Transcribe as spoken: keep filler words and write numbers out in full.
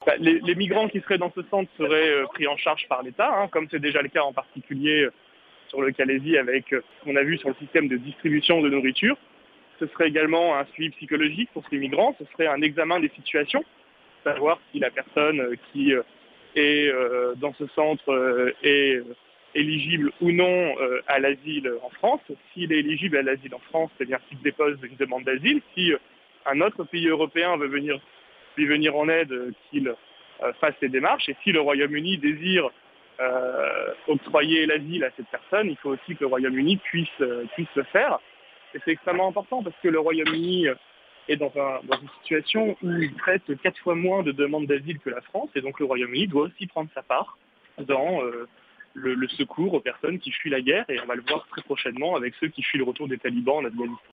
bah, les, les migrants qui seraient dans ce centre seraient euh, pris en charge par l'État, hein, comme c'est déjà le cas en particulier euh, sur le Calaisis avec euh, ce qu'on a vu sur le système de distribution de nourriture. Ce serait également un suivi psychologique pour ces migrants, ce serait un examen des situations, savoir si la personne euh, qui euh, est euh, dans ce centre euh, est euh, éligible ou non euh, à l'asile en France. S'il est éligible à l'asile en France, c'est bien qu'il dépose une demande d'asile. Si euh, un autre pays européen veut venir lui venir en aide, euh, qu'il euh, fasse ses démarches. Et si le Royaume-Uni désire euh, octroyer l'asile à cette personne, il faut aussi que le Royaume-Uni puisse, euh, puisse le faire. Et c'est extrêmement important parce que le Royaume-Uni est dans, un, dans une situation où il traite quatre fois moins de demandes d'asile que la France. Et donc le Royaume-Uni doit aussi prendre sa part dans euh, le, le secours aux personnes qui fuient la guerre. Et on va le voir très prochainement avec ceux qui fuient le retour des talibans en Afghanistan.